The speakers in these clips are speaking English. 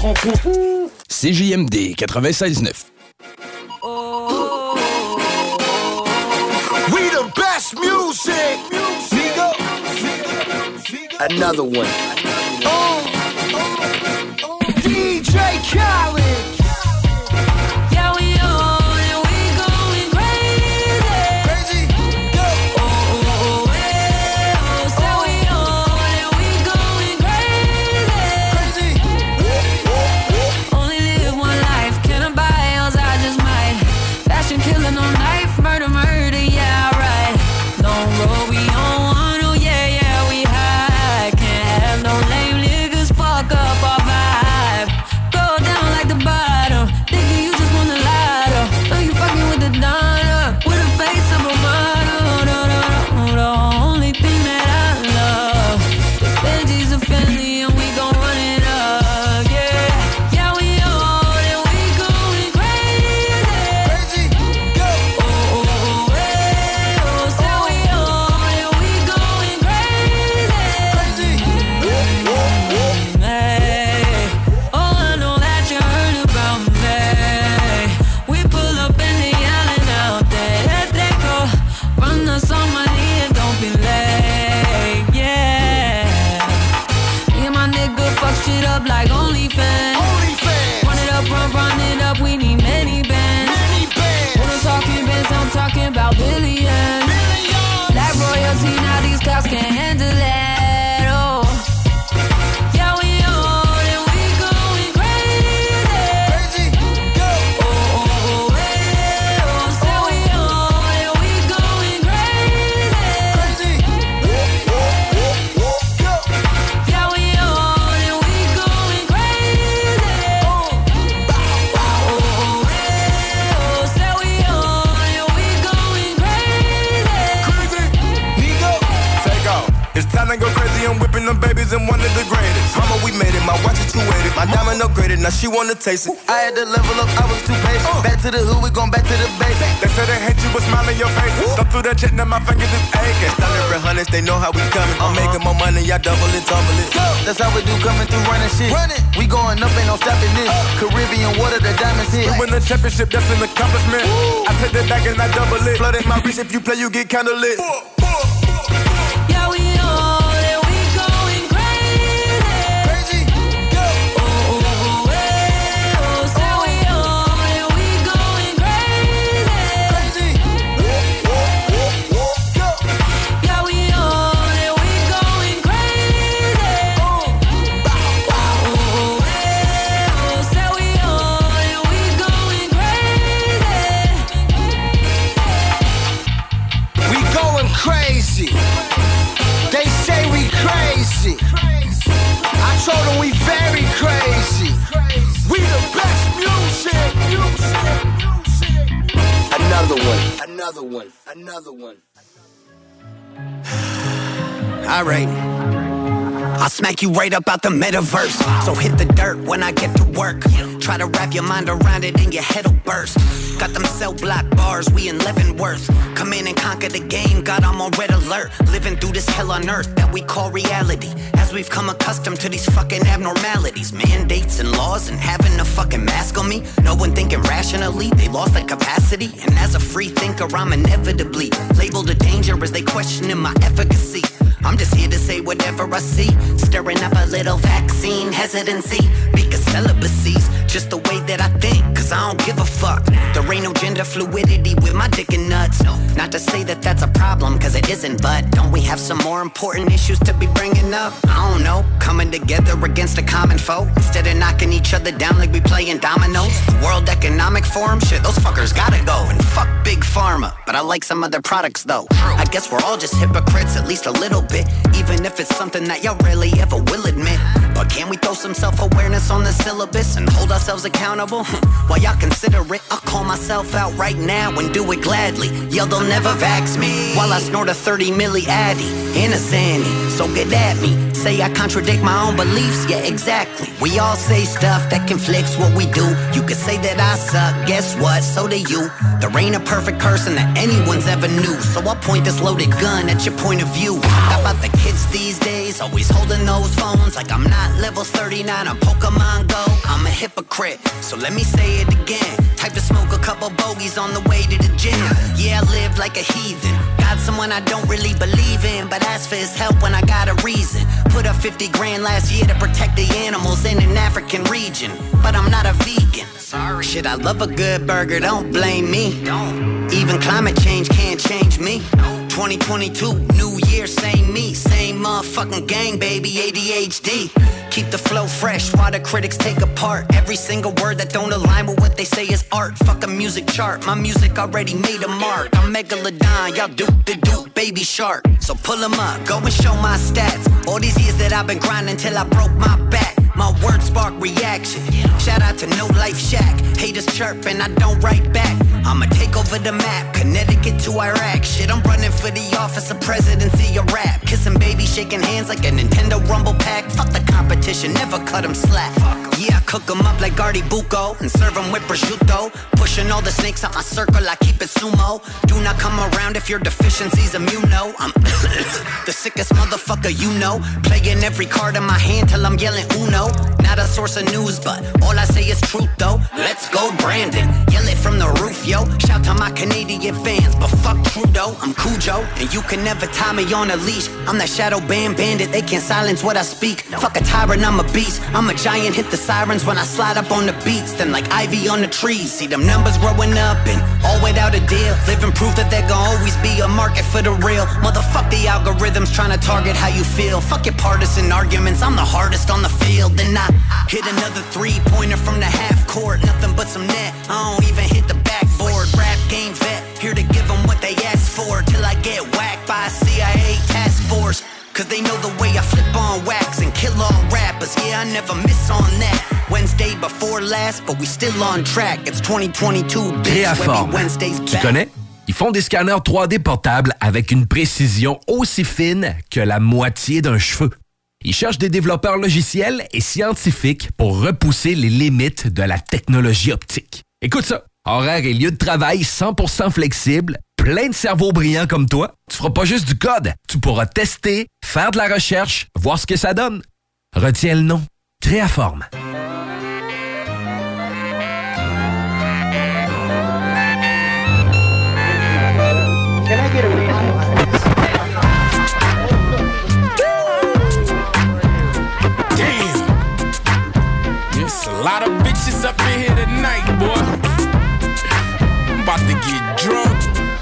se rencontre. CJMD 96.9. We the best music. Another one. DJ Khaled. Yeah, we on and we going crazy. Crazy. Go. Oh, hey, oh. So we on and we going crazy. Crazy. Only live one life. Can I buy else? I just might. Fashion killing on knife. Murder, murder. Yeah, right. Long road we on one. Oh, yeah, yeah, we high. Can't have no lame niggas fuck up our vibe. Go down like the bottom. Nigga, you just wanna lie though. Know you fucking with the Donna. With a face of a model. The only thing that I love. The Benji's a family and we gon' run it up. Yeah, yeah, we on and we going crazy. Crazy, go. Oh, hey, oh. So we on and we going crazy. Crazy. Hey, oh, I know that you heard about me. We pull up and they yelling out there. They go, run us on money and don't be late. Yeah, me and my nigga fuck shit up like OnlyFans. Run it up, run it up. We need many bands. When I'm talking bands, I'm talking about billions. Black royalty, now these cops can't handle that. Oh, yeah, we on and we going crazy. Go. Oh, hey, oh. So we on and we going crazy. Go. Yeah, we on and we going crazy. Oh, hey, oh. So we on and we going crazy. Nigo. Take off. It's time to go crazy. I'm whipping them babies and one of the greatest. Mama, we made it. My watch is 280. My diamond upgraded. Now she wanna taste it. I had to level up, I was too patient. Back to the hood, we gon' back to the basics. They say they hate you, but smile in your face. Stop through that check, now my fingers is aching. Thunder and hundreds, they know how we coming. I'm making more money, y'all double it, tumble it. That's how we do coming through running shit. We going up, ain't no stopping this. Caribbean water, the diamonds hit. You win the championship, that's an accomplishment. I take that back and I double it. Flooded my wrist, if you play, you get kinda lit. Yeah, we on and we going crazy. Go. Oh, hey, oh. So we on and we going crazy. Go. Yeah, we on and we going crazy. Oh, hey, oh. So we on and we going crazy. We going crazy. They say we crazy. I told them we very crazy. We the best music. Another one. Alright, I'll smack you right up out the metaverse. So hit the dirt when I get to work. Try to wrap your mind around it and your head'll burst. Got them cell block bars, we in Leavenworth. Come in and conquer the game, God, I'm on red alert. Living through this hell on earth that we call reality. As we've come accustomed to these fucking abnormalities. Mandates and laws and having a fucking mask on me. No one thinking rationally, they lost their capacity. And as a free thinker, I'm inevitably labeled a danger as they questioning my efficacy. I'm just here to say whatever I see. Stirring up a little vaccine hesitancy. Because celibacy's just the way that I think. Cause I don't give a fuck. There ain't no gender fluidity with my dick and nuts. Not to say that that's a problem, cause it isn't. But don't we have some more important issues to be bringing up? I don't know. Coming together against a common foe. Instead of knocking each other down like we playing dominoes. The World Economic Forum, shit, those fuckers gotta go. And fuck Big Pharma. But I like some of their products though. I guess we're all just hypocrites, at least a little bit. Even if it's something that y'all rarely ever will admit. But can we throw some self-awareness on the syllabus and hold ourselves accountable? While y'all consider it, I'll call myself out right now and do it gladly. Yell, they'll never vax me while I snort a 30 milli addy in a Zanny. So get at me. Say I contradict my own beliefs, yeah, exactly. We all say stuff that conflicts what we do. You could say that I suck, guess what? So do you. There ain't a perfect person that anyone's ever knew. So I'll point this loaded gun at your point of view. How about the kids these days? Always holding those phones like I'm not level 39 on Pokemon Go. I'm hypocrite. So let me say it again. Type to smoke a couple bogeys on the way to the gym. Yeah, I live like a heathen. Got someone I don't really believe in, but ask for his help when I got a reason. Put up 50 grand last year to protect the animals in an African region. But I'm not a vegan. Sorry. Shit, I love a good burger, don't blame me. Don't. Even climate change can't change me. 2022, new year, same me. Same motherfucking gang, baby, ADHD. Keep the flow fresh while the critics take apart every single word that don't align with what they say is art. Fuck a music chart, my music already made a mark. I'm Megalodon, y'all Duke, baby shark. So pull them up, go and show my stats. All these years that I've been grinding till I broke my back. My words spark reaction. Shout out to No Life Shack. Haters chirp and I don't write back. I'ma take over the map, Connecticut to Iraq. Shit, I'm running for the office of presidency of rap. Kissing baby, shaking hands like a Nintendo Rumble Pack. Fuck the competition, never cut them slack. Yeah, I cook them up like Artie Bucco and serve them with prosciutto. Pushing all the snakes out my circle, I keep it sumo. Do not come around if your deficiency's immuno. I'm the sickest motherfucker you know. Playing every card in my hand till I'm yelling Uno. Not a source of news, but all I say is truth though. Let's go Brandon, yell it from the roof, yo. Shout to my Canadian fans, but fuck Trudeau, I'm Cujo. And you can never tie me on a leash. I'm that shadow band bandit, they can't silence what I speak. Fuck a tyrant, I'm a beast. I'm a giant, hit the sirens when I slide up on the beats. Then like ivy on the trees, see them numbers growing up and all without a deal. Living proof that there gon' always be a market for the real. Motherfuck the algorithms trying to target how you feel. Fuck your partisan arguments, I'm the hardest on the field. Then I hit another three-pointer from the half court. Nothing but some net, I don't even hit the backboard. Rap game vet, here to give them what they asked for. Till I get whacked by a CIA task force. Cause they know the way I flip on wax and kill all rappers. Yeah, I never miss on that. Wednesday before last, but we still on track. It's 2022, bitch. Créaform. Wednesday's Tu back. connais? Ils font des scanners 3D portables avec une précision aussi fine que la moitié d'un cheveu. Ils cherchent des développeurs logiciels et scientifiques pour repousser les limites de la technologie optique. Écoute ça, horaire et lieu de travail 100% flexible, plein de cerveaux brillants comme toi. Tu feras pas juste du code, tu pourras tester, faire de la recherche, voir ce que ça donne. Retiens le nom, Créaform. There's a lot of bitches up in here tonight, boy. I'm about to get drunk.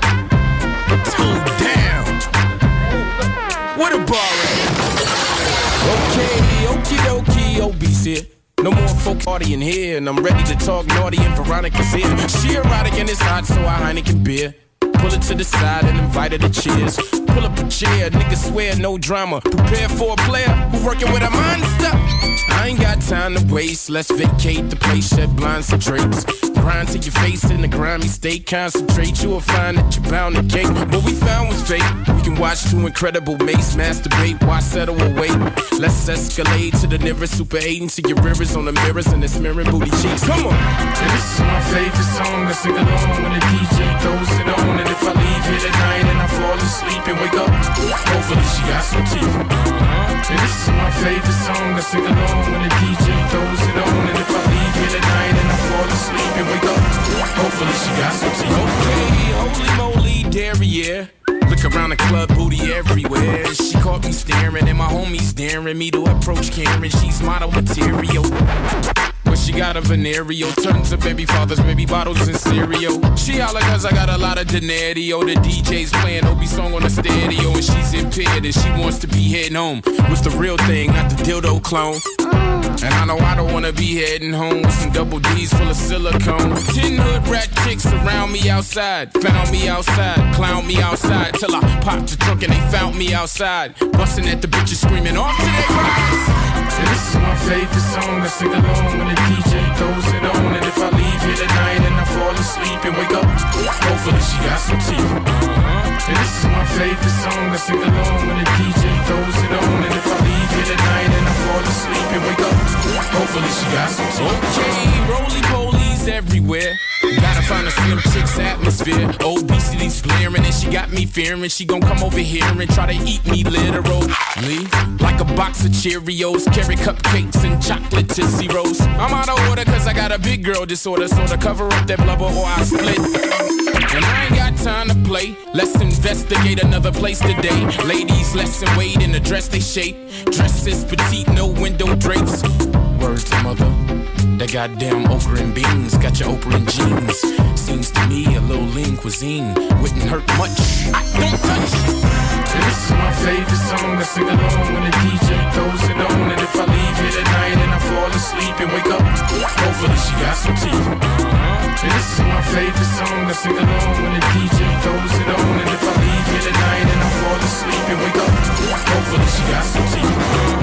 Two down. What a bar at? Okay, okie dokie, obese here. No more folk party in here, and I'm ready to talk naughty and Veronica's here. She erotic and it's hot, so I Heineken beer. Pull it to the side and invite her to cheers. Pull up a chair, niggas swear no drama. Prepare for a player who working with a monster. I ain't got time to waste, let's vacate the place, shed blinds and drapes. Grind to your face in the grimy state, concentrate, you'll find that you're bound to cake. What we found was fake, we can watch two incredible mates masturbate, why settle and wait? Let's escalate to the nearest Super 8 until your rear is on the mirrors and it's mirroring booty cheeks. Come on! And this is my favorite song, I sing along when the DJ throws it on. And if I leave here tonight and I fall asleep and wake up, hopefully she got some teeth. And this is my favorite song, I sing along when the DJ throws it on. And if I leave here tonight and I fall asleep and wake up, hopefully she got some teeth. Okay, holy moly, derriere. Look around the club, booty everywhere. She caught me staring and my homies daring me to approach Karen. She's model material. But she got a venereal, tons of baby fathers, baby bottles and cereal. She holla cause I got a lot of denario. The DJ's playing Obi song on the stereo and she's impaired and she wants to be heading home with the real thing, not the dildo clone. And I know I don't wanna be heading home with some double D's full of silicone. 10 hood rat chicks around me outside, found me outside, clown me outside till I popped the trunk and they found me outside, busting at the bitches screaming off to their rides. And this is my favorite song, I sing along when the DJ throws it on. And if I leave here tonight and I fall asleep and wake up, hopefully she got some teeth. And this is my favorite song, I sing along when the DJ throws it on. And if I leave here tonight and I fall asleep and wake up, hopefully she got some teeth. Okay, roly polies everywhere. Gotta find a slim chick's atmosphere. Obesity's blaring and she got me fearing she gon' come over here and try to eat me literally. Like a box of Cheerios, carrot cupcakes and chocolate Tootsie Rolls. I'm out of order cause I got a big girl disorder, so to cover up that blubber or I split. And I ain't got time to play. Let's investigate another place today. Ladies, lesson weight in the dress they shape. Dresses petite, no window drapes. Word to mother. That goddamn okra and beans got your Oprah and jeans. Seems to me a little lean cuisine wouldn't hurt much. I don't touch. This is my favorite song. I sing along when the DJ throws it on. And if I leave here tonight and I fall asleep and wake up, hopefully she got some teeth. This is my favorite song. I sing along when the DJ throws it on. And if I leave here tonight and I fall asleep and wake up, hopefully she got some teeth.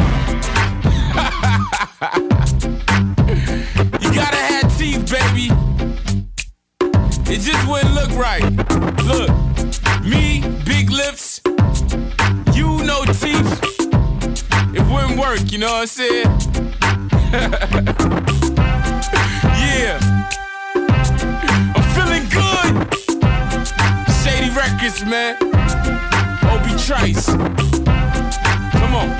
You gotta have teeth, baby. It just wouldn't look right. Look, me, big lips, you no teeth. It wouldn't work, you know what I'm saying? Yeah. I'm feeling good. Shady Records, man. Obi Trice. Come on.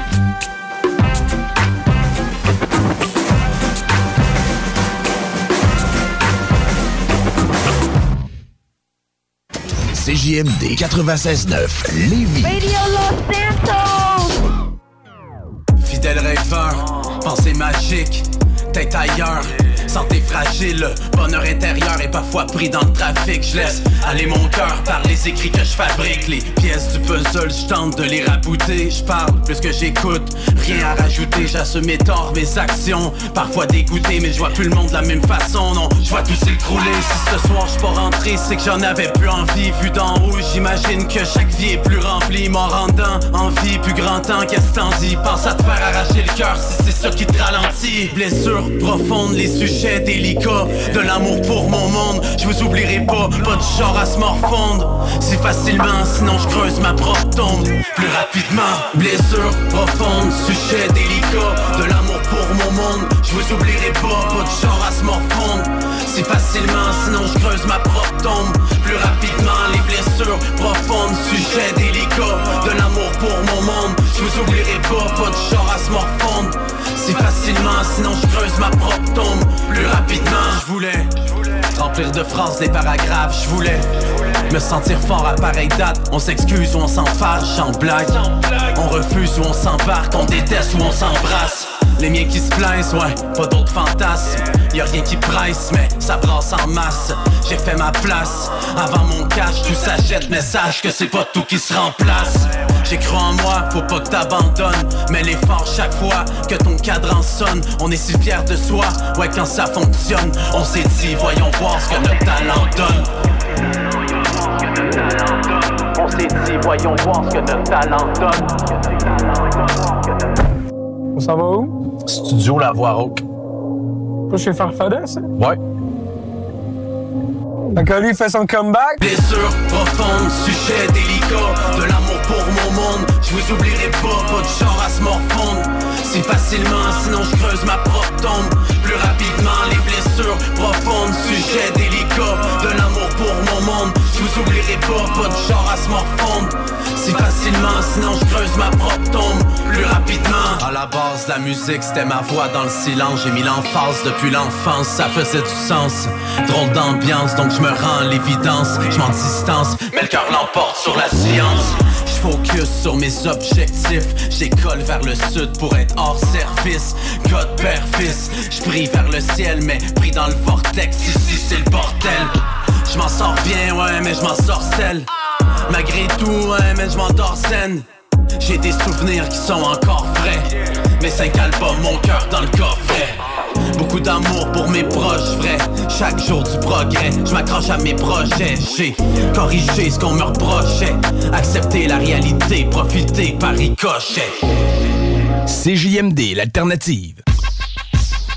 CJMD 96.9 Lévis. Radio Los Santos. Fidèle rêveur, pensée magique, tête ailleurs. Santé fragile, bonheur intérieur est parfois pris dans le trafic. Je laisse aller mon cœur par les écrits que je fabrique. Les pièces du puzzle, je tente de les rabouter. Je parle plus que j'écoute, rien à rajouter. J'assume mes torts, mes actions, parfois dégoûté. Mais je vois plus le monde de la même façon, non. Je vois tout s'écrouler. Si ce soir je suis pas rentré, c'est que j'en avais plus envie. Vu d'en haut, j'imagine que chaque vie est plus remplie. M'en rendant envie, plus grand temps, qu'est-ce que t'en dis? Pense à te faire arracher le cœur si c'est ça qui te ralentit. Blessures profondes, les sujets délicat, de l'amour pour mon monde. Je vous oublierai pas, pas de genre à se morfondre si facilement, sinon je creuse ma propre tombe plus rapidement. Blessure profonde, sujet délicat, de l'amour pour mon monde. Je vous oublierai pas, pas de genre à se morfondre si facilement, sinon je creuse ma propre tombe plus rapidement. Les blessures profondes, sujet délicat, de l'amour pour mon monde. Je vous oublierai pas, pas de genre à se morfondre si facilement, sinon je creuse ma propre tombe plus rapidement. Je voulais remplir de phrases des paragraphes. Je voulais me sentir fort à pareille date. On s'excuse ou on s'en fâche en blague. On refuse ou on s'embarque. On déteste ou on s'embrasse. Les miens qui se plaisent, ouais, pas d'autres fantasmes. Y'a rien qui presse, mais ça brasse en masse. J'ai fait ma place, avant mon cash, tout s'achète. Mais sache que c'est pas tout qui se remplace. J'ai cru en moi, faut pas que t'abandonnes. Mais l'effort chaque fois que ton cadran sonne. On est si fiers de soi, ouais, quand ça fonctionne. On s'est dit, voyons voir ce que notre talent donne. On s'est dit, voyons voir ce que notre talent donne. On s'en va où? Studio La Voix Rauque. Pas chez Farfadet, ça? Ouais. Quand lui fait son comeback. Blessure profonde, sujet délicat, de l'amour pour mon monde. Je vous oublierai pas, pas de genre à se morfondre si facilement, sinon je creuse ma propre tombe plus rapidement. Les blessures profondes, sujet délicat, de l'amour pour mon monde. Je vous oublierai pas, pas de genre à se morfondre si facilement, sinon je creuse ma propre tombe plus rapidement. À la base, la musique c'était ma voix dans le silence. J'ai mis l'emphase depuis l'enfance, ça faisait du sens. Drôle d'ambiance, donc je me rends à l'évidence. Je m'en distance, mais le cœur l'emporte sur la science. Je focus sur mes objectifs. J'école vers le sud pour être hors service. God père fils, je brille vers le ciel, mais pris dans le vortex. Ici c'est le bordel. Je m'en sors bien, ouais, mais je m'en sorcelle. Malgré tout, ouais, mais je m'endors zen. J'ai des souvenirs qui sont encore frais. Mes 5 albums, mon cœur dans le coffret. Beaucoup d'amour pour mes proches vrais. Chaque jour du progrès, je m'accroche à mes projets. J'ai corrigé ce qu'on me reprochait. Accepter la réalité, profiter par ricochet. CJMD, l'alternative.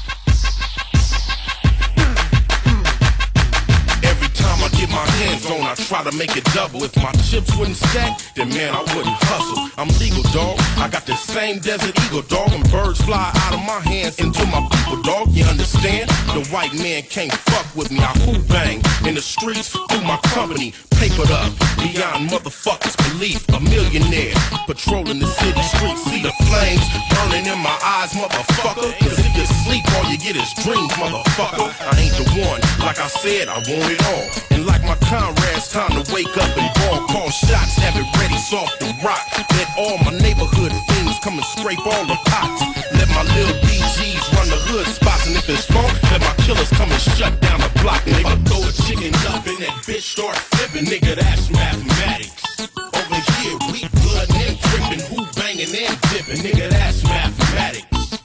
Every time I get my hands on I try to make it double. If my chips wouldn't stack, then man, I wouldn't hustle. I'm legal, dog. I got the same Desert Eagle, dog. And birds fly out of my hands into my people, dog. You understand? The white man can't fuck with me. I who bang in the streets through my company. Papered up beyond motherfuckers' belief. A millionaire patrolling the city streets. See the flames burning in my eyes, motherfucker. Cause if you sleep, all you get is dreams, motherfucker. I ain't the one. Like I said, I want it all. And like my comrades, time to wake up and ball. Call shots, have it ready, soft and rock. Let all my neighborhood fiends come and scrape all the pots. Let my little BGs run the hood spots. And if it's funk, let my killers come and shut down the block. And if I throw a chicken up and that bitch start flipping, nigga, that's mathematics. Over here, we blood and tripping, who banging and dipping, nigga, that's mathematics.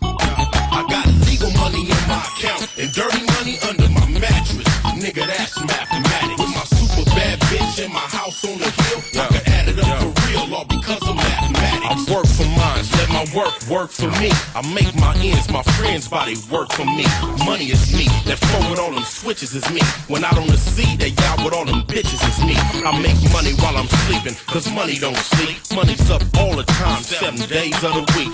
I got legal money in my account and dirty money under my mattress, nigga, that's mathematics. With my super bad bitch in my house on the hill, I can add it up for real, all because of mathematics. I work for mine, let my work for me. I make my ends, my friends' body work for me. Money is me, that phone with all them switches is me. When out on the sea, they out with all them bitches is me. I make money while I'm sleeping, cause money don't sleep. Money's up all the time, 7 days of the week,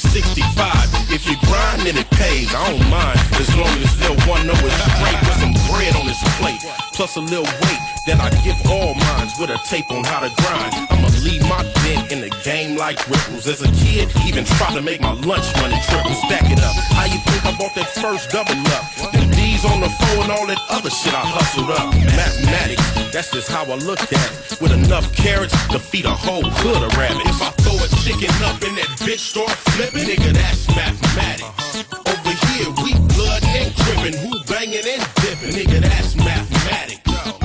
365. If you grind, then it pays, I don't mind. As long as little one know it's straight with some bread on his plate. Plus a little weight that I give all minds with a tape on how to grind. I'ma leave my dent in the game like ripples. As a kid, even try to make my lunch money triple. Stack it up. How you think I bought that first double up? Them D's on the phone and all that other shit I hustled up. Mathematics, that's just how I look at it. With enough carrots to feed a whole hood of rabbits. If I throw a chicken up and that bitch start flipping, nigga, that's mathematics. Over here, we blood and tripping, who banging and dipping, nigga, that's mathematics.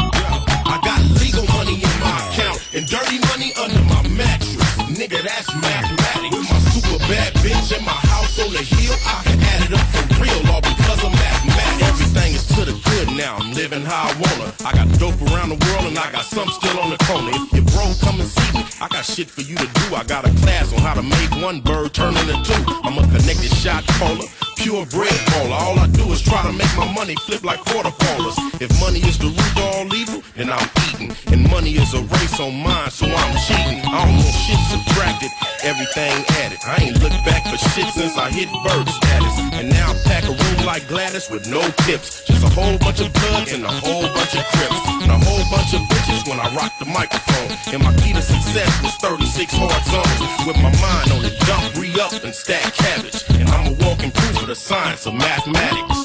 I got legal money in my account and dirty money under my mattress, nigga, that's mathematics. With my super bad bitch in my house on the hill, I can add it up for real, all because of mathematics. Everything is to the good now, I'm living how I wanna. I got dope around the world and I got some still on the corner. If you're broke, come and see me, I got shit for you to do. I got a class on how to make one bird turn into two. I'm a connected shot caller, pure bread baller. All I do is try to make my money flip like quarter ballers. If money is the root of all evil, then I'm eating. And money is a race on mine, so I'm cheating. I don't want shit subtracted, everything added. I ain't looked back for shit since I hit bird status. And now I pack a room like Gladys with no tips. Just a whole bunch of bloods and a whole bunch of crips. And a whole bunch of bitches when I rock the microphone. And my key to success was 36 hard zones. With my mind on the dump, re-up and stack cabbage. And I'm a walking proof of the science of mathematics.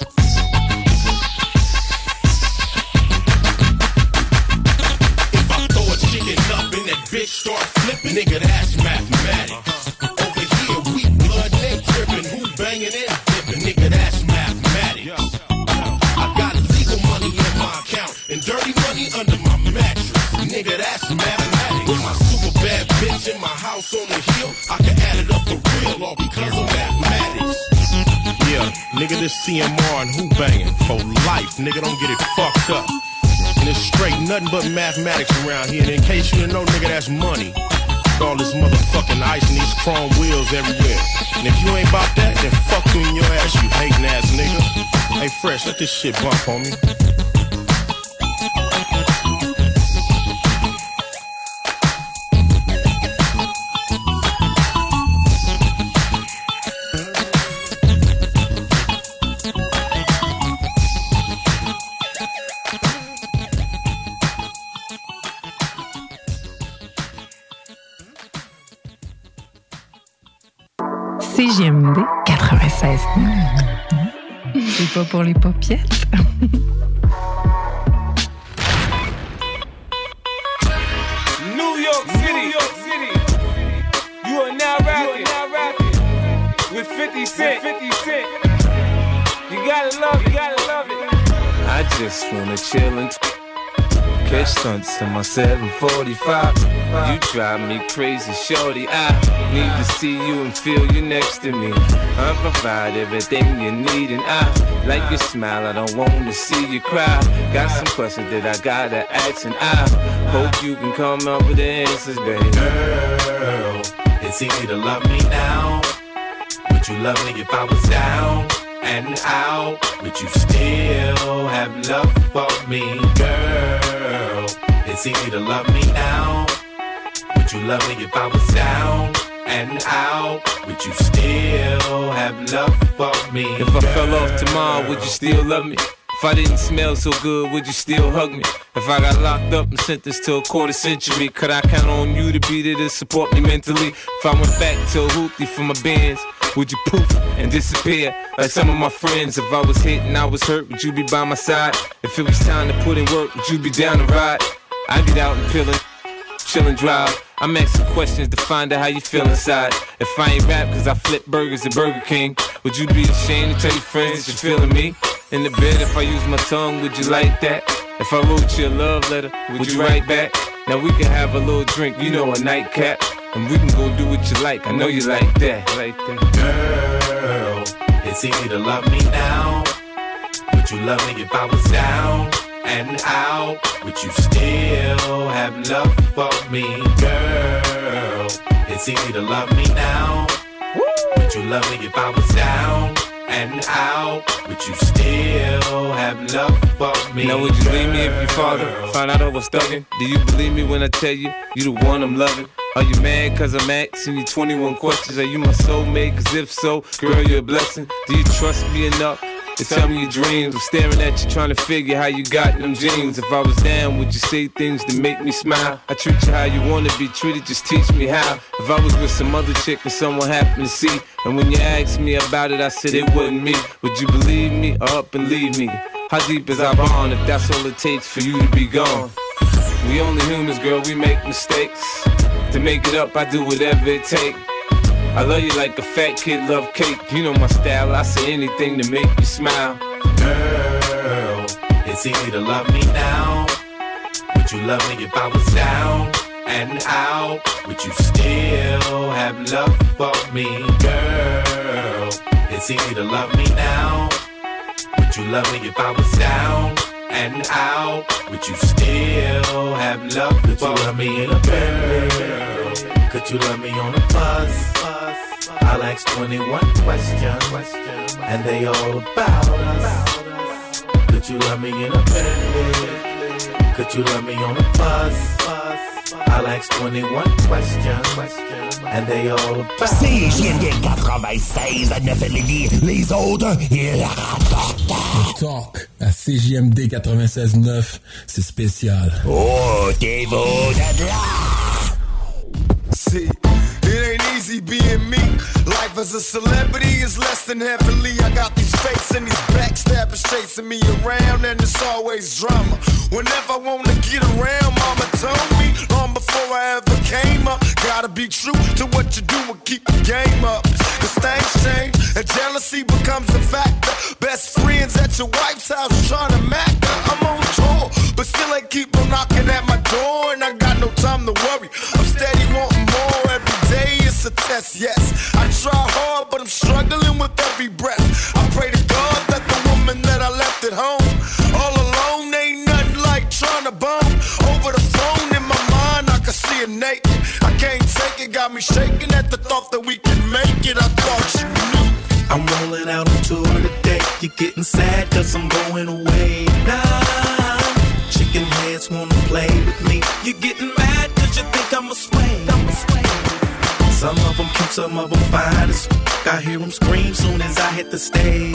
If I throw a chicken up and that bitch start flipping, nigga, that's mathematics. Over here, we blood and tripping, who banging and dipping, nigga, that's mathematics. I got legal money in my account and dirty money under my mattress, nigga, that's mathematics. With my super bad bitch in my house on the hill, I can add it up for real, all because of mathematics. Yeah, nigga, this CMR and who banging for life, nigga, don't get it fucked up. And it's straight, nothing but mathematics around here. And in case you didn't know, nigga, that's money. All this motherfucking ice and these chrome wheels everywhere. And if you ain't about that, then fuck you in your ass, you hating ass nigga. Hey, Fresh, let this shit bump, homie. CJMD 96. C'est pas pour les paupiètes. New York City. You are now rapping with 50 Cent. You gotta love it. I just wanna chill and catch stunts in my 745. You drive me crazy, shorty. I need to see you and feel you next to me. I provide everything you need, and I like your smile. I don't want to see you cry. Got some questions that I gotta ask, and I hope you can come up with the answers, baby. Girl, it's easy to love me now. Would you love me if I was down and out? Would you still have love for me, girl? It's easy to love me now. Would you love me if I was down and out? Would you still have love for me? If I fell off tomorrow, would you still love me? If I didn't smell so good, would you still hug me? If I got locked up and sentenced to a quarter century, could I count on you to be there to support me mentally? If I went back to a hoopty for my bands, would you poof and disappear like some of my friends? If I was hit and I was hurt, would you be by my side? If it was time to put in work, would you be down to ride? I get out and pillin', chillin' drive. I'm asking questions to find out how you feel inside. If I ain't rap cause I flip burgers at Burger King, would you be ashamed to tell your friends that you're feeling me? In the bed, if I use my tongue, would you like that? If I wrote you a love letter, would you write back? Now we can have a little drink, you know, a nightcap, and we can go do what you like. I know you like that, like that. Girl, it's easy to love me now. Would you love me if I was down and out? Would you still have love for me? Girl, it's easy to love me now. Would you love me if I was down and out? Would you still have love for me? Now would you leave me if your father found out I was thuggin'? Do you believe me when I tell you, you the one I'm loving? Are you mad cause I'm asking you 21 questions? Are you my soulmate? Cause if so, girl, you're a blessing. Do you trust me enough to tell me your dreams? I'm staring at you trying to figure how you got them jeans. If I was down, would you say things to make me smile? I treat you how you wanna be treated, just teach me how. If I was with some other chick and someone happened to see, and when you asked me about it, I said it wasn't me, would you believe me or up and leave me? How deep is our bond if that's all it takes for you to be gone? We only humans, girl, we make mistakes. To make it up, I do whatever it takes. I love you like a fat kid love cake. You know my style, I say anything to make you smile. Girl, it's easy to love me now. Would you love me if I was down and out? Would you still have love for me? Girl, it's easy to love me now. Would you love me if I was down and out? Would you still have love for me? Could you love me in a Bentley? Could you love me on a bus? I'll ask 21 questions, and they all about us. Could you love me in a Bentley? Could you love me on a bus? I'll ask 21 questions, and they all about us. CJMD 96 à 9 Lévis, les autres, ils rapportent. Talk à CJMD 96.9, c'est spécial. Oh, t'es beau de là! See, it ain't easy being me. Life as a celebrity is less than heavily. I got these fakes and these backstabbers chasing me around, and it's always drama. Whenever I wanna get around, mama told me long before I ever came up, gotta be true to what you do and keep the game up. Cause things change and jealousy becomes a factor. Best friends at your wife's house trying to mack her. I'm on tour, but still they keep on knocking at my door, and I got no time to worry. I'm steady wanting more every day. It's a test, yes. I try hard, but I'm struggling with every breath. I pray to God that the woman that I left at home all alone ain't nothing like trying to bone. Over the phone in my mind, I can see her naked. I can't take it, got me shaking at the thought that we can make it. I thought you knew. I'm rolling out on tour today. You're getting sad cause I'm going away now. Chicken heads wanna play with me. You're getting mad cause you think I'm a sway. Some of them cute, some of them fine as f***. I hear them scream soon as I hit the stage.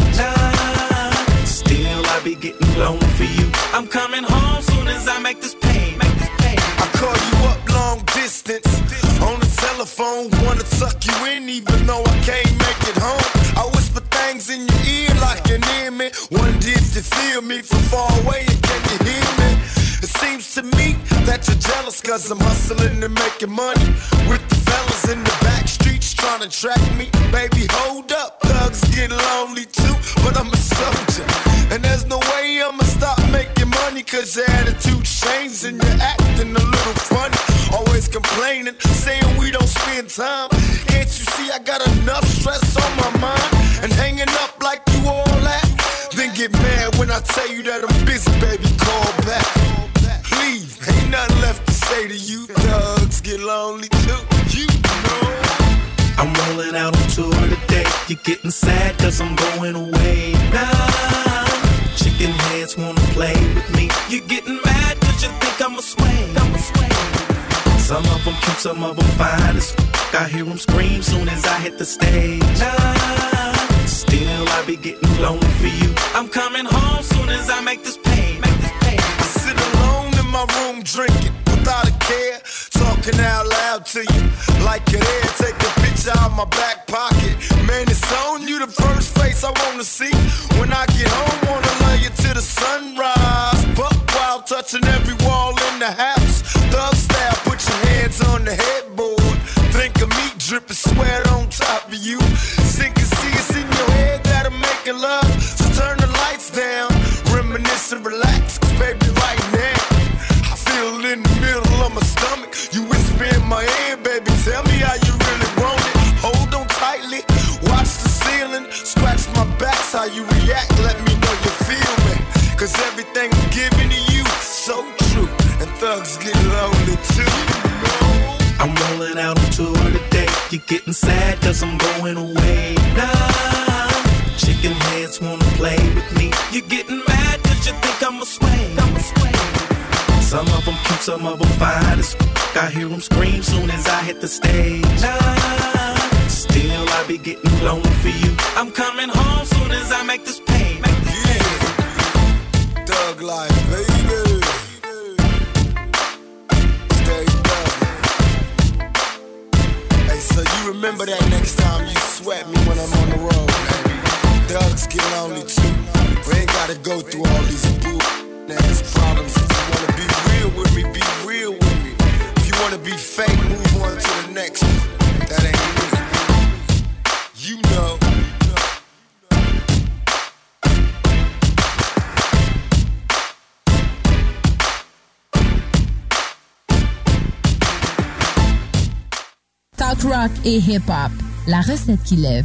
Still I be getting lonely for you. I'm coming home soon as I make this pay. I call you up long distance on the telephone, wanna tuck you in even though I can't make it home. I whisper things in your ear like you near me. Wonder if you feel me from far away and can you hear me? It seems to me that you're jealous cause I'm hustling and making money with the fellas in the back streets trying to track me. Baby, hold up, thugs get lonely too, but I'm a soldier, and there's no way I'ma stop making money cause your attitude changed and you're acting a little funny. Always complaining, saying we don't spend time. Can't you see I got enough stress on my mind? And hanging up like you all that? Then get mad when I tell you that I'm busy, baby, call back. Leave, ain't nothing left to say to you. Thugs get lonely too, you know. I'm rolling out on tour today. You're getting sad cause I'm going away now. Chicken heads wanna play with me. You're getting mad cause you think I'm a sway. of them cute, some of them fine as f***. I hear them scream soon as I hit the stage. Still I be getting lonely for you. I'm coming home soon as I make this pay. I sit alone in my room drinking without a care, talking out loud to you like you're there. Take a picture out my back pocket. Man, it's on you, the first face I wanna see. When I get home, wanna love you to the sunrise. Buck wild, touching every wall in the house. Thug style, put your hands on the headboard. Think of me dripping sweat on top of you. Sink and see it's in your head that I'm making love. So turn the lights down, reminisce and relax, 'cause baby right now I feel it in the middle of my stomach. You whisper in my ear, baby, tell me how you really want it. Hold on tightly, watch the ceiling, scratch my back's how you react, let me know you feel me. 'Cause everything I'm giving to you is so true, and thugs get lonely too. I'm rolling out on tour today. You're getting sad 'cause I'm going away. Nah, chicken heads wanna play with me. You're getting mad 'cause you think I'm a sway. Some of them cute, some of them fine as f***. I hear them scream soon as I hit the stage. Nah, still I be getting lonely for you. I'm coming home soon as I make this pay. Thug life, baby. Stay thug. Hey, so you remember that next time you sweat me when I'm on the road, baby. Thugs get lonely too. We ain't gotta go through all these ass problems. If you wanna be real with me, be real with me. If you wanna be fake, move on to the next one. That ain't me. You know. Talk rock et hip-hop, la recette qui lève.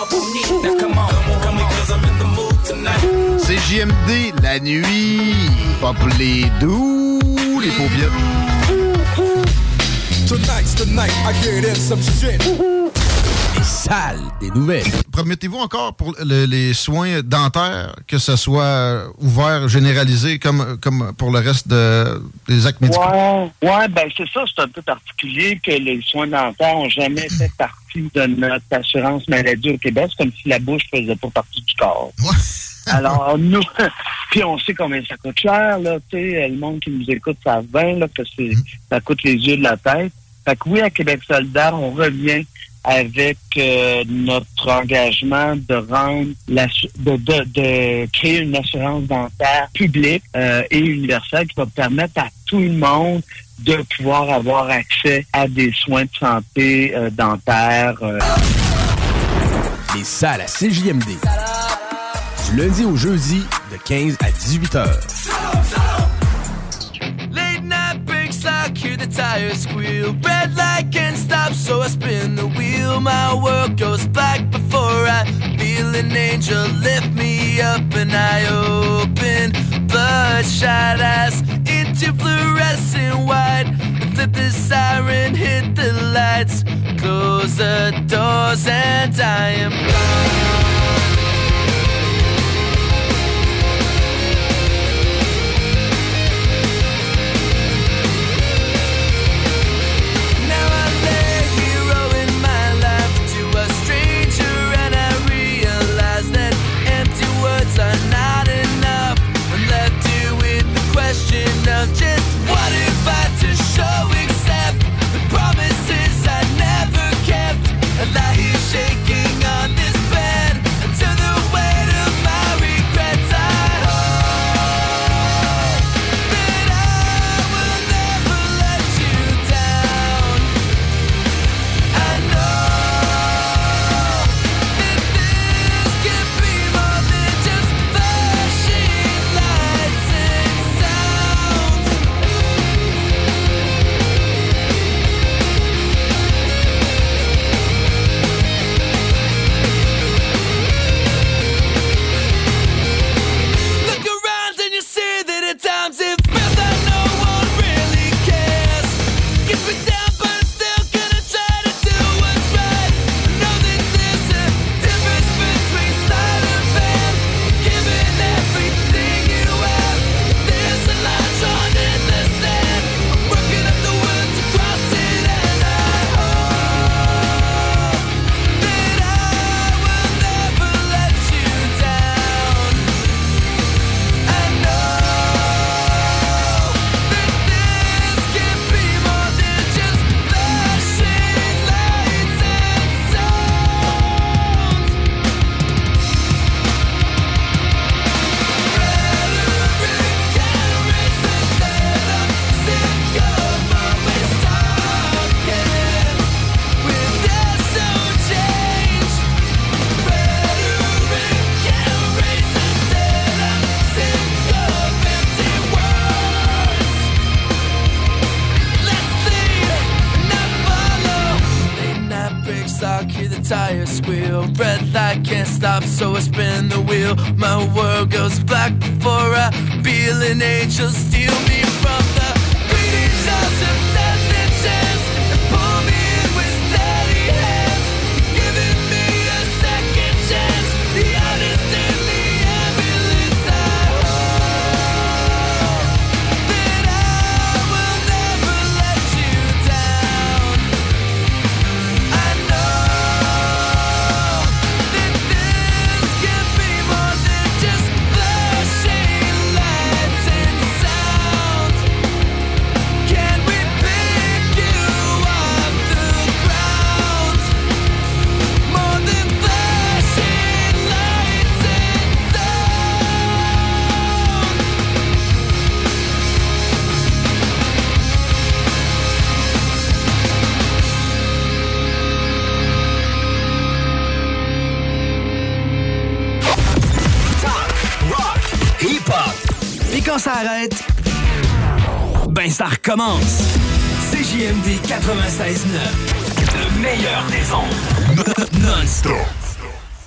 up on it. Now come on me, cause I'm in the mood tonight. C'est JMD, la nuit. Pas pour les doux, les paupiètes. Tonight's the night, I get in some shit. Les salles des nouvelles. Promettez-vous encore pour les soins dentaires que ce soit ouvert, généralisé comme pour le reste des actes médicaux? Ouais, ben c'est ça, c'est un peu particulier que les soins dentaires n'ont jamais fait partie de notre assurance maladie au Québec. C'est comme si la bouche faisait pas partie du corps. Ouais. Alors, nous, puis on sait combien ça coûte cher, là, tu sais, le monde qui nous écoute savent bien, là, que ça coûte les yeux de la tête. Fait que oui, à Québec solidaire, on revient avec notre engagement de rendre de créer une assurance dentaire publique et universelle qui va permettre à tout le monde de pouvoir avoir accès à des soins de santé dentaires. Les salles à CJMD. Du lundi au jeudi, de 15 à 18 heures. Late night breaks, I hear the tires squeal. Red light can't stop, so I spin the wheel. My world goes black before I feel an angel lift me up, and I open bloodshot eyes into fluorescent white. Flip the siren, hit the lights, close the doors, and I am gone. Of just what if I just show accept the promises I never kept, and I hear shaking on this bed until the weight of my regrets I hold, that I will never let you down. I know that this can be more than just flashing lights and sound. Look around and you see that at times it feels like no one really cares. Get me down, but I'm still gonna try to do what's right. Know that there's a difference between sleight of hand, giving everything you have. There's a line drawn in the sand. I'm working up the words to cross it, and I hope that I will never let you down. I know that this can be more than just flashing lights and sound. Rhetoric can erase the dead. I'm sick of always talking when there's no change. Rhetoric can erase the dead. I'm sick of empty words. Let's lead, not follow. Late night breaks, I hear the tires squeal. Red light can't stop, so I spin the wheel. My world goes black before I feel an angel steal me from the bleeding jaws of death and chance, and pull me in with steady hands, giving me a second chance. The honest and the ambulance I hold, that I will never let you down. I know that this can be more than just flashing lights and sound. Can we pick you off the ground? More than flashing lights and sound. Rock, hip-hop. Et quand ça arrête, ben ça recommence. CJMD 96.9, le meilleur des ondes. Non-stop.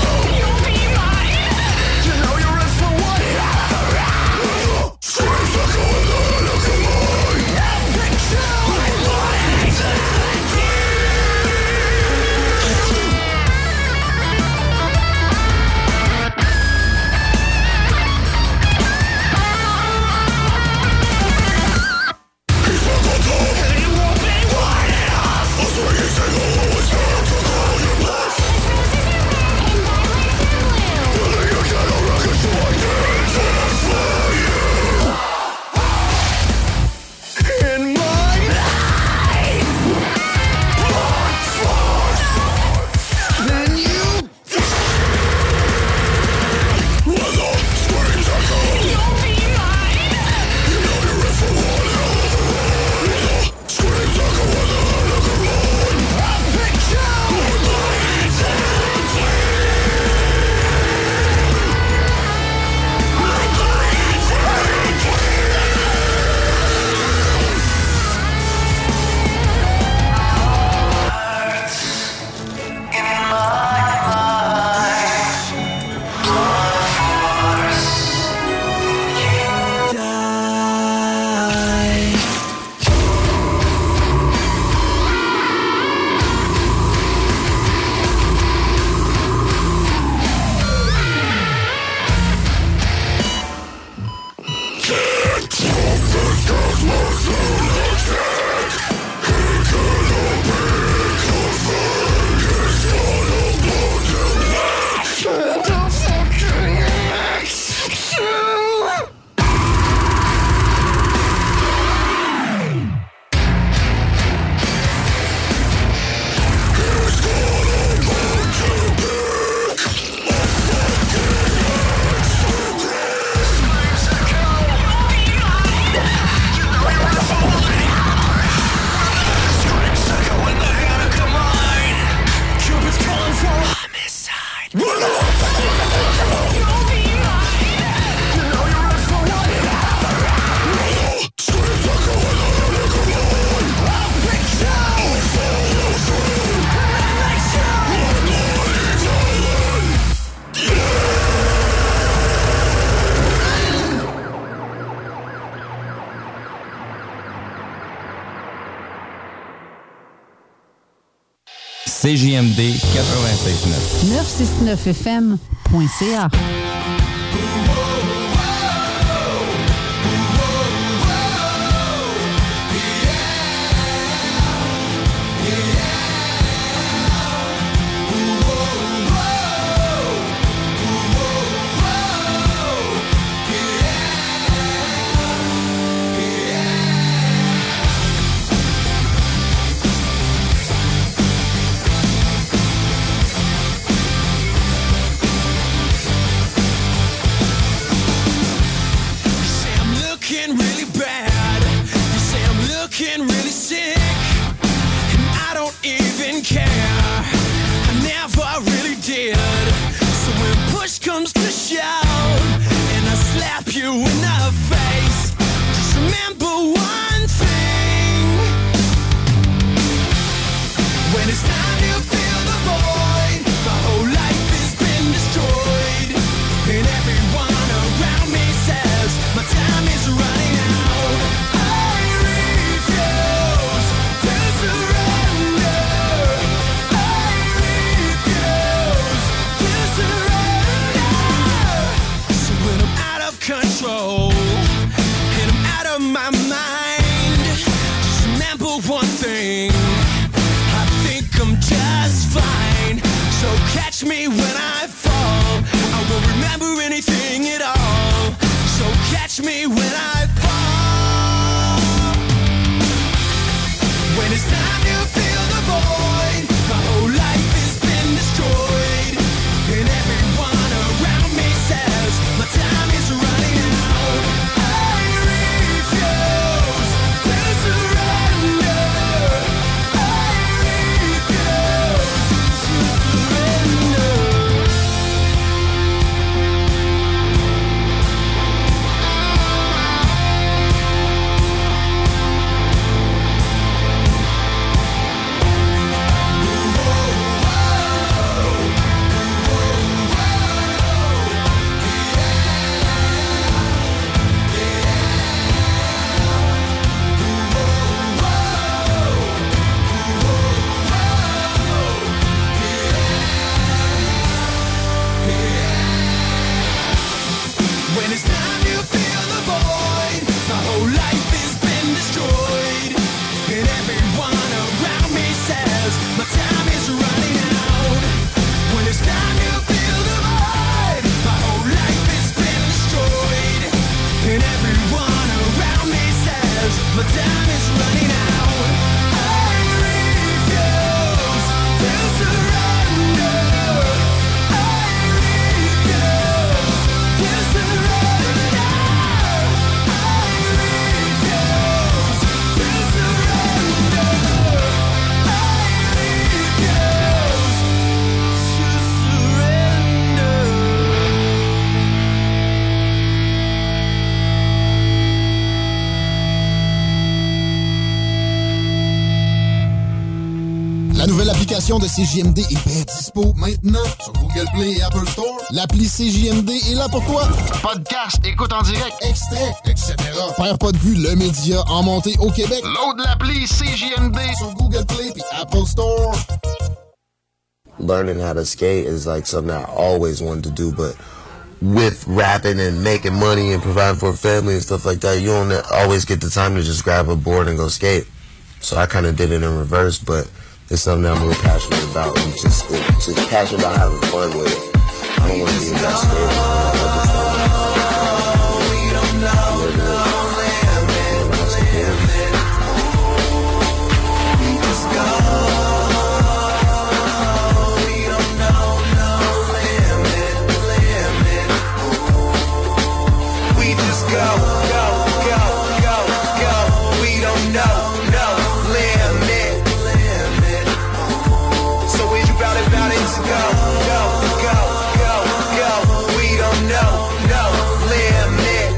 CJMD 96.9. 969fm.ca. l'application de CJMD est bien dispo maintenant sur Google Play et Apple Store. L'appli CJMD est là pour toi. Podcast, écoute en direct, extrait, etc. Perds pas de vue, le média en montée au Québec. Load l'appli CJMD sur Google Play et Apple Store. Learning how to skate is like something I always wanted to do, but with rapping and making money and providing for a family and stuff like that, you don't always get the time to just grab a board and go skate. So I kind of did it in reverse, but it's something that I'm really passionate about. I'm just passionate about having fun with it. I don't want to be in that state. We don't know, no limit. We just go. Go, go, go, go, go. We don't know, no limit. So is you bout it? Go, go, go, go, go. We don't know, no limit.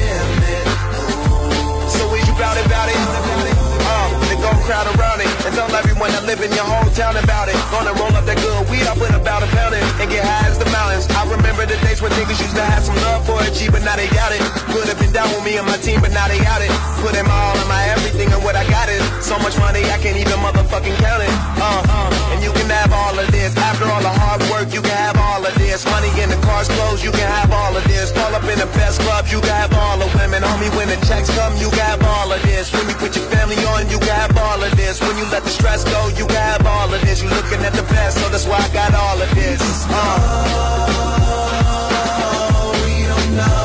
So is you bout it? They gon' crowd around it and tell everyone that live in your hometown about it. Gonna roll up that good weed, I put about a pound it and get high as the mountains. I remember the days when niggas used to have some love for a G, but now they got it. Could have been down with me and my team, but now they out it. Put in my all and my everything, and what I got is so much money I can't even motherfucking count it. And you can have all of this. After all the hard work, you can have all of this. Money in the cars, clothes, you can have all of this. Fall up in the best clubs, you can have all the women. Homie, when the checks come, you can have all of this. When you put your family on, you can have all of this. When you let the stress go, you can have all of this. You looking at the best, so that's why I got all of this. We don't know.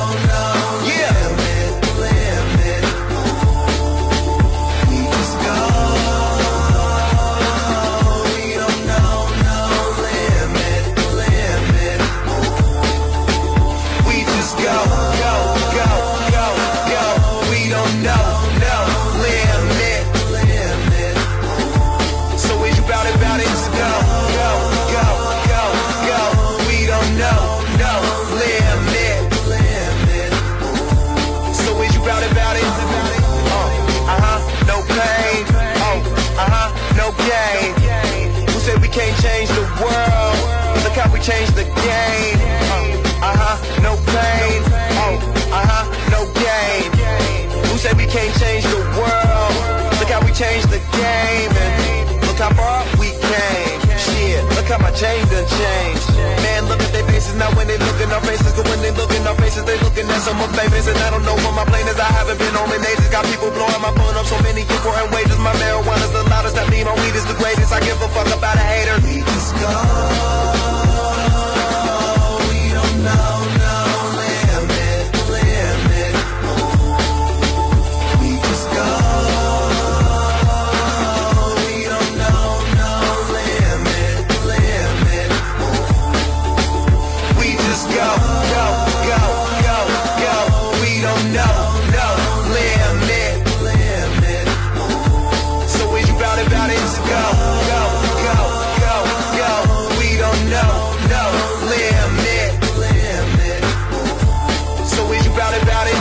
Can't change the world. Look how we changed the game. No pain. No gain. Who said we can't change the world? Look how we changed the game. And look how far we came. Shit, look how my chain done changed. Man, look at their faces now when they look in our faces. Cause when they look in our faces, they looking at some more famous. And I don't know what my plane is. I haven't been home in ages. Got people blowing my phone up so many important wages. My marijuana's the loudest. That mean my weed is the greatest. I give a fuck about a hater. We just go. We don't know, no limit. We just go. We don't know, no limit. We just go, go, go, go, go. We don't know, no limit. So is you bout it? Go, go, go, go, go. We don't know, no limit. So is you bout it?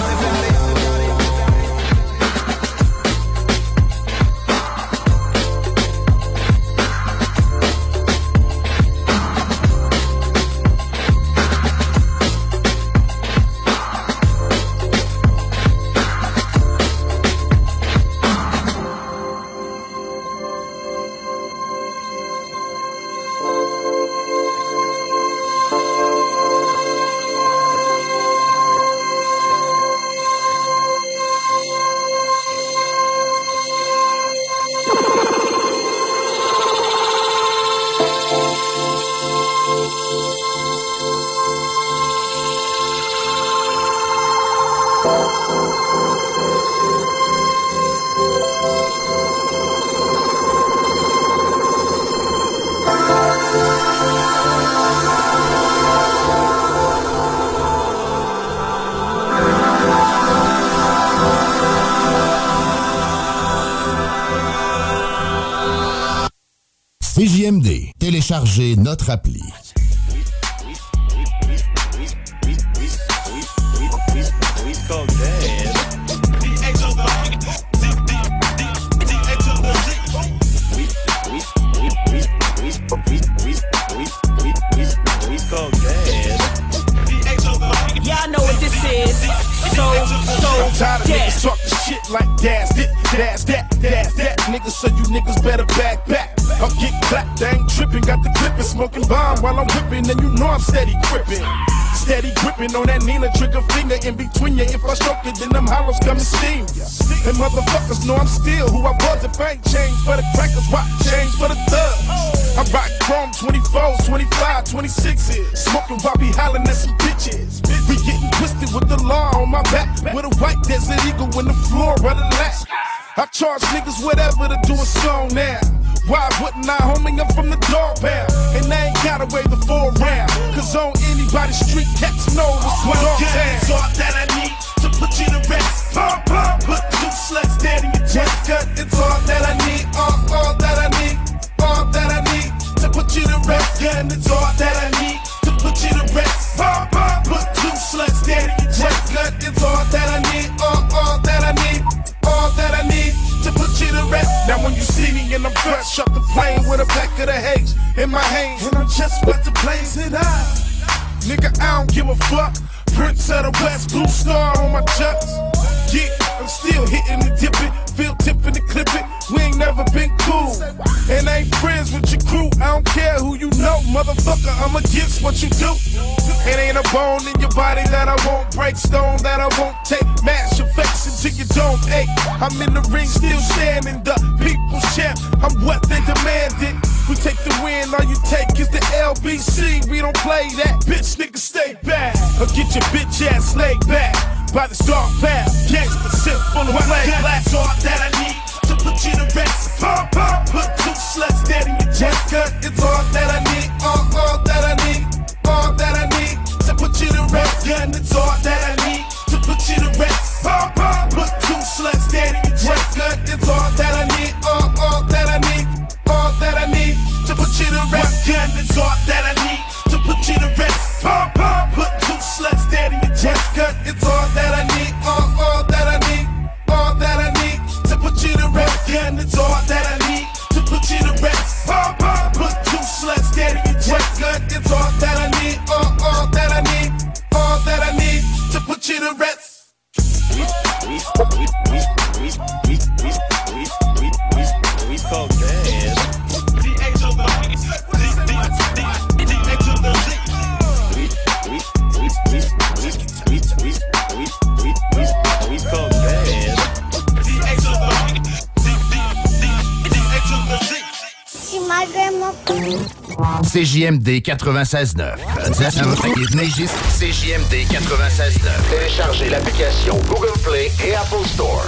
CJMD. Téléchargez notre appli. niggas better back. I'll get clapped, I ain't tripping. Got the clipping, smoking bomb while I'm whipping. And you know I'm steady gripping. Steady gripping on that Nina trigger finger in between you. If I stroke it, then them hollows come and steam ya. And motherfuckers know I'm still who I was. If I ain't changed for the crackers, why change for the thugs? I rock chrome 24s, 25, 26s. Smoking while be hollering at some bitches. We getting twisted with the law on my back. With a white desert eagle in the floor of the lap. I charge niggas whatever to do a song now. Why wouldn't I, homie? I'm from the dog pound. And they ain't gotta weigh the 4 round. Cause on anybody's street, cats know what's dog town. It's all that I need to put you to rest. Pump, put 2 sluts dead in your chest. Cut, it's all that I need, all that I need, all that I need to put you to rest. Gun, it's all that I need to put you to rest. Pump, put 2 sluts dead in your chest. Cut, it's all that I need, all that I need, all that I need to put you to rest. Now when you see me in the fresh up the plane with a pack of the H in my hands, and I'm just about to blaze it out. Nigga, I don't give a fuck. Prince of the West, blue star on my chucks. Yeah, I'm still hitting and dipping, feel tipping and clipping. We ain't never been cool, and I ain't friends with your crew. I don't care who you know, motherfucker, I'm against what you do. It ain't a bone in your body that I won't break, stone that I won't take. Mash your face until you don't ache. I'm in the ring, still standing, the people's champ. I'm what they demanded. We take the win, all you take is the LBC. We don't play that, bitch, nigga, stay back. Or get your bitch ass laid back by the dark path. Gangsta sip full of flame. That's all that I need to put you to rest. Pump, put 2 sluts dead in your chest. Cut, it's all that I need, all that I need, all that I need to put you to rest. Gun, it's all that I need to put you to rest. Pump, put 2 sluts dead in your chest. Cut, it's all that I need, all that I need, all that I need to put you to rest. Gun, it's all that I need to put you to rest. Pump, put 2 sluts dead in your chest. Cut, it's all that I need, all that I need, all that I need to put you to rest. Gun, it's all that I need to put you to rest. Pump, put 2 sluts dead in your chest. Cut, it's all that I need, all that I need, all that I need to put you to rest. We call that. CJMD 96.9. CJMD 96.9. Téléchargez l'application Google Play et Apple Store.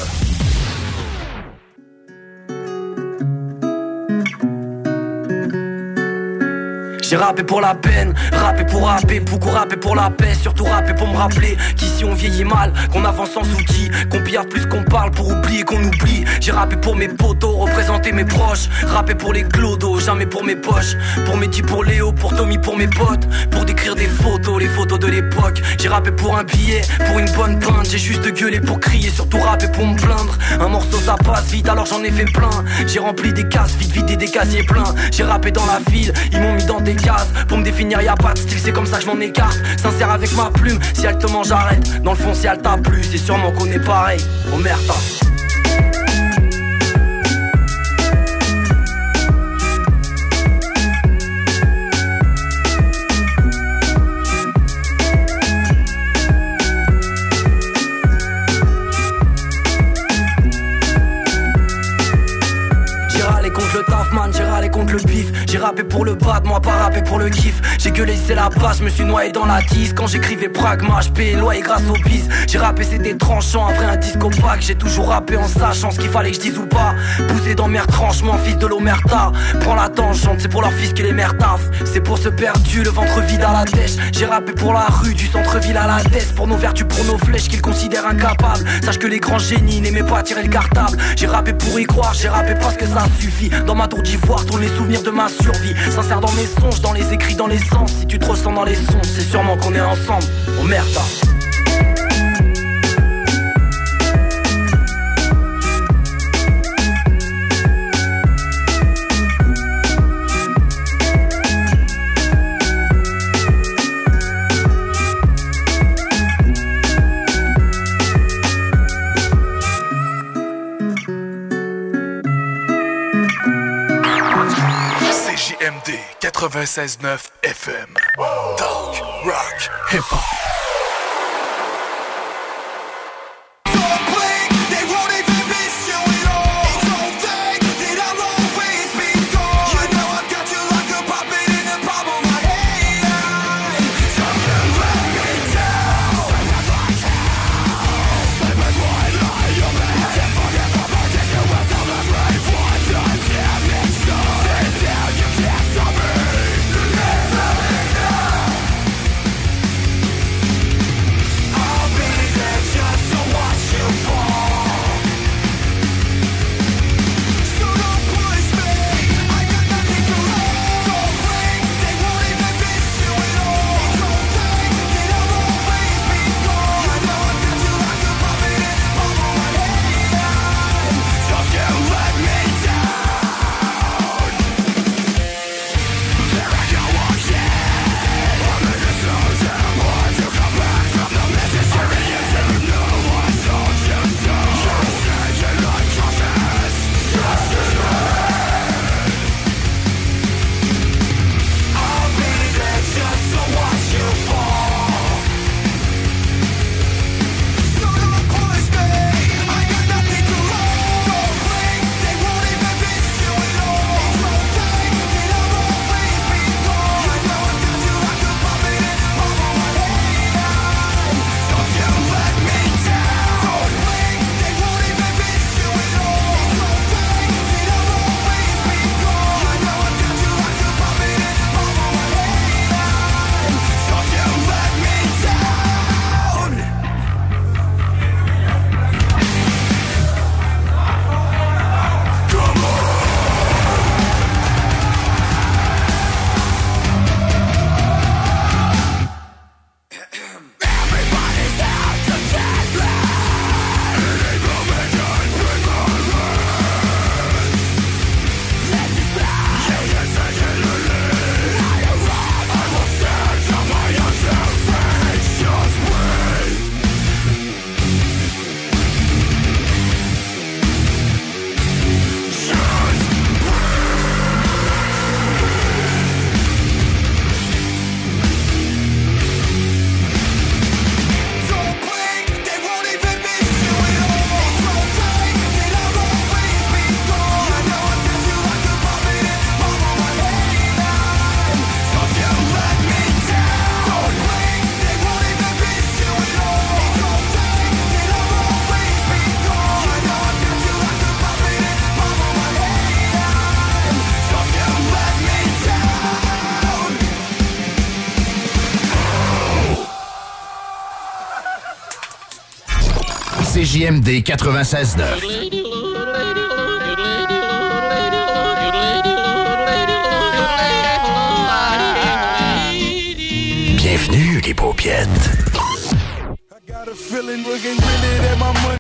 J'ai rappé pour la peine, rappé pour rapper, beaucoup rappé pour la paix, surtout rappé pour me rappeler qu'ici on vieillit mal, qu'on avance sans outils, qu'on pire plus qu'on parle pour oublier qu'on oublie. J'ai rappé pour mes potos, représenter mes proches, rappé pour les clodos, jamais pour mes poches, pour Mehdi, pour Léo, pour Tommy, pour mes potes, pour décrire des photos, les photos de l'époque. J'ai rappé pour un billet, pour une bonne plainte, j'ai juste gueulé pour crier, surtout rappé pour me plaindre. Un morceau ça passe vite, alors j'en ai fait plein. J'ai rempli des cases, vite vidé des casiers pleins. J'ai rappé dans la ville, ils m'ont mis dans des cases. Pour me définir y'a pas de style, c'est comme ça que je m'en écarte. Sincère avec ma plume, si elle te mange j'arrête. Dans le fond si elle t'a plu, c'est sûrement qu'on est pareil. Oh merde. J'ai râlé contre le bif, j'ai rappé pour le bad, moi pas rappé pour le kiff. J'ai gueulé c'est la base, je me suis noyé dans la tisse. Quand j'écrivais pragma, je payais loyer grâce au bis. J'ai rappé c'était tranchant, après un disque opaque. J'ai toujours rappé en sachant ce qu'il fallait que je dise ou pas. Poussé dans mes retranchements, fils de l'omerta. Prends la tangente, c'est pour leur fils que les mères taffent. C'est pour ce perdu, le ventre vide à la dèche. J'ai rappé pour la rue, du centre-ville à la tête. Pour nos vertus, pour nos flèches qu'ils considèrent incapables. Sache que les grands génies n'aimaient pas tirer le cartable. J'ai rappé pour y croire, j'ai rappé parce que ça suffit. Dans ma tour d'ivoire, tourne les souvenirs de ma survie. Sincère dans mes songes, dans les écrits, dans les sens. Si tu te ressens dans les sons, c'est sûrement qu'on est ensemble. Oh merde. 96.9 FM. Talk, rock, hip-hop. CJMD 96.9. Bienvenue, les paupiètes.